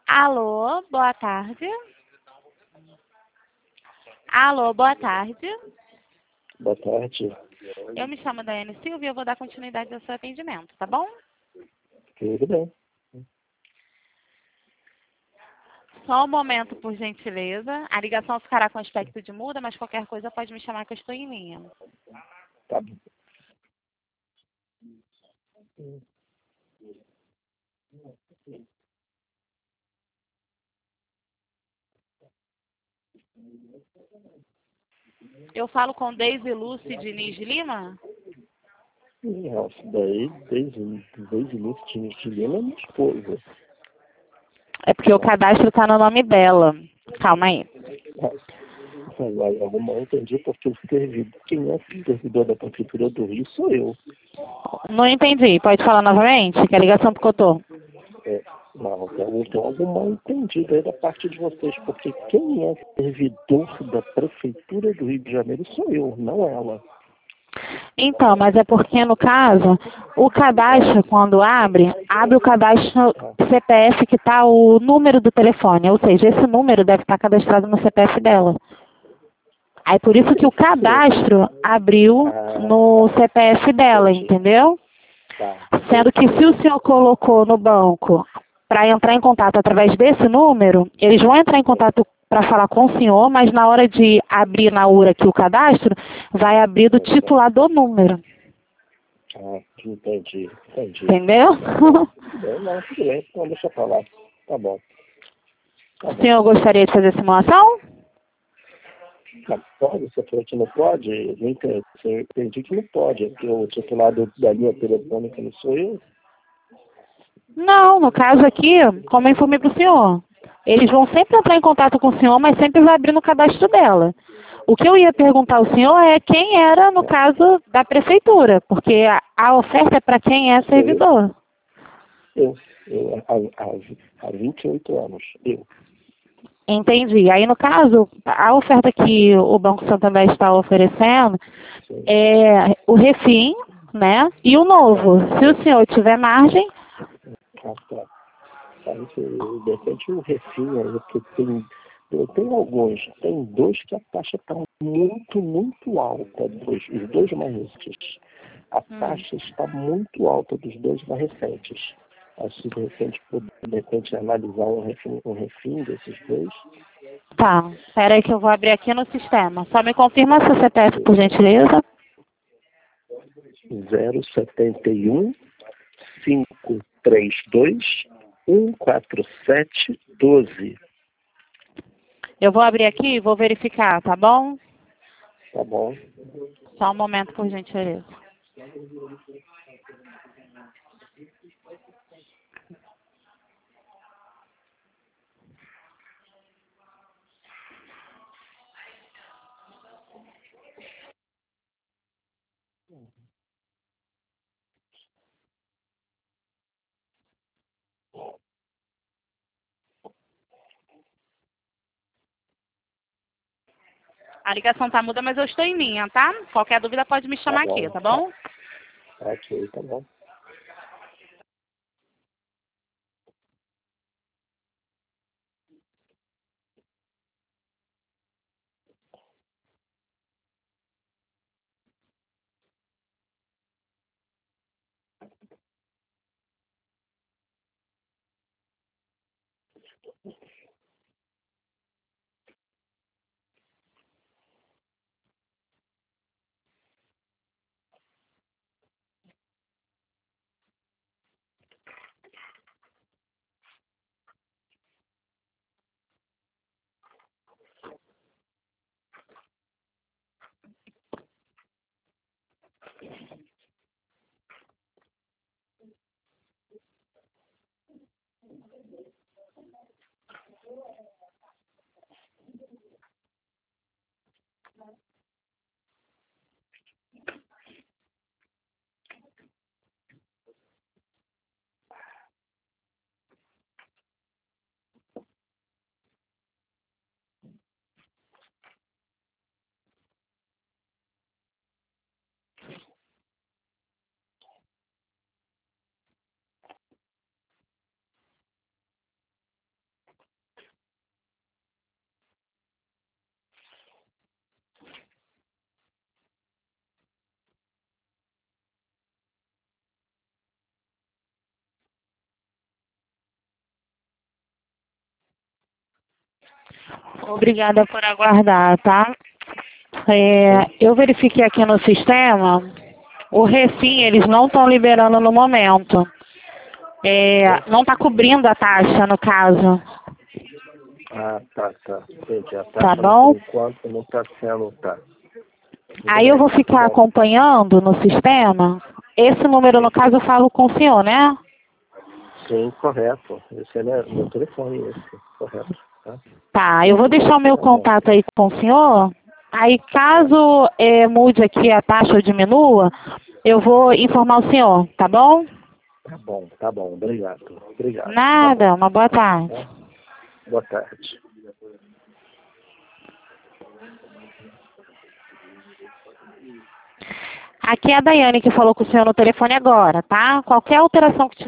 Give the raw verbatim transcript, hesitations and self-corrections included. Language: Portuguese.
Alô, boa tarde. Alô, boa tarde. Boa tarde. Eu me chamo Daiane Silva e eu vou dar continuidade ao seu atendimento, tá bom? Tudo bem. Só um momento, por gentileza. A ligação ficará com aspecto de muda, mas qualquer coisa pode me chamar que eu estou em linha. Tá bom. Eu falo com Deise Lúcia Diniz Lima? Nossa, daí, desde, desde o início de de Lima é minha esposa. É porque o cadastro está no nome dela. Calma aí. Mas aí, alguma eu entendi porque o servidor, quem é o servidor da Prefeitura do Rio sou eu. Não entendi. Pode falar novamente? Que a ligação picotou. É, não, então, então algo mal entendido aí da parte de vocês, porque quem é servidor da Prefeitura do Rio de Janeiro sou eu, não ela. Então, mas é porque, no caso, o cadastro, quando abre, abre o cadastro C P F que está o número do telefone. Ou seja, esse número deve estar cadastrado no C P F dela. Aí, por isso que o cadastro abriu no C P F dela, entendeu? Sendo que se o senhor colocou no banco para entrar em contato através desse número, eles vão entrar em contato para falar com o senhor, mas na hora de abrir na U R A aqui o cadastro, vai abrir do titular do número. Ah, entendi, entendi. Entendeu? Tudo bem, não, tudo bem, então deixa pra lá. Tá bom. Tá O bom. senhor gostaria de fazer simulação? Não pode, você falou que não pode, não entendi, eu entendi que não pode, é porque o titular do- da linha telefônica não sou eu. Não, no caso aqui, como eu informei para o senhor, eles vão sempre entrar em contato com o senhor, mas sempre vai abrir no cadastro dela. O que eu ia perguntar ao senhor é quem era, no caso, da prefeitura, porque a, a oferta é para quem é servidor. Eu, eu há, há, há vinte e oito anos, eu. Entendi. Aí, no caso, a oferta que o Banco Santander está oferecendo Sim. é o refim, né? E o novo. Se o senhor tiver margem, Ah, tá. Aí, se, de repente, o refim aí, porque tem, eu tenho alguns, tem dois que a taxa está muito, muito alta, dois, os dois mais recentes. A Hum. taxa está muito alta dos dois mais recentes. Acho que de repente, de repente analisar um refim, um refim desses dois. tá. Espera aí que eu vou abrir aqui no sistema. Só me confirma seu C P F, por gentileza. zero sete um, cinco três dois, um quatro sete, doze. Eu vou abrir aqui e vou verificar, tá bom? Tá bom. Só um momento, por gentileza. A ligação tá muda, mas eu estou em linha, tá? Qualquer dúvida pode me Tá chamar aqui, bom. tá bom? Ok, tá bom. Obrigada por aguardar, tá? É, eu verifiquei aqui no sistema, o Refim eles não estão liberando no momento. É, não está cobrindo a taxa, no caso. Ah, tá, tá. Entendi. A Tá taxa, bom? por enquanto, não está sendo, tá. Aí eu vou ficar acompanhando no sistema. Esse número, no caso, eu falo com o senhor, né? Sim, correto. Esse é meu, meu telefone, esse. Correto. Tá, Tá, eu vou deixar o meu tá bom. contato aí com o senhor. Aí, caso é, mude aqui a taxa ou diminua, eu vou informar o senhor, tá bom? Tá bom, tá bom. Obrigado. Obrigado. Nada, Tá bom. uma boa tarde. Tá? Boa tarde. Aqui é a Daiane que falou com o senhor no telefone agora, tá? Qualquer alteração que tiver